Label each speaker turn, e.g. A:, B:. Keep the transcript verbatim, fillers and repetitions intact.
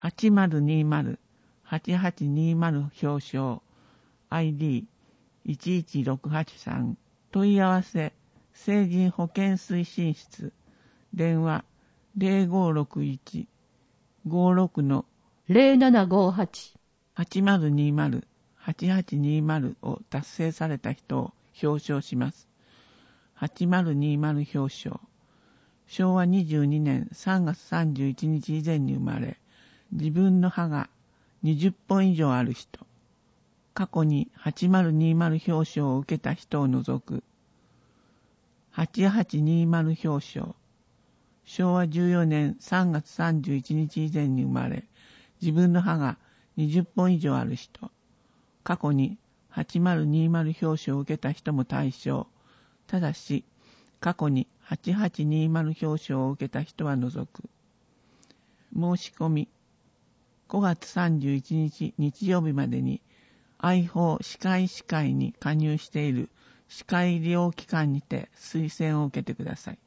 A: はちまるにまる はちはちにまる 表彰 アイディーいちいちろくはちさん 問い合わせ成人保健推進室電話 ゼロごろくいち ごろく の
B: ゼロななごはち
A: はちまるにまる はちはちにまるを達成された人を表彰します。はちまるにまる表彰。しょうわにじゅうにねんさんがつさんじゅういちにち以前に生まれ、自分の歯がにじゅっぽん以上ある人。過去にはちまるにまる表彰を受けた人を除く。はちはちにまる表彰。しょうわじゅうよねんさんがつさんじゅういちにち以前に生まれ、自分の歯がにじゅっぽん以上ある人。過去にはちまるにまる表彰を受けた人も対象。ただし、過去にはちはちにまる表彰を受けた人は除く。申し込み。ごがつさんじゅういちにち日曜日までに、愛宝歯科医師会に加入している歯科医療機関にて推薦を受けてください。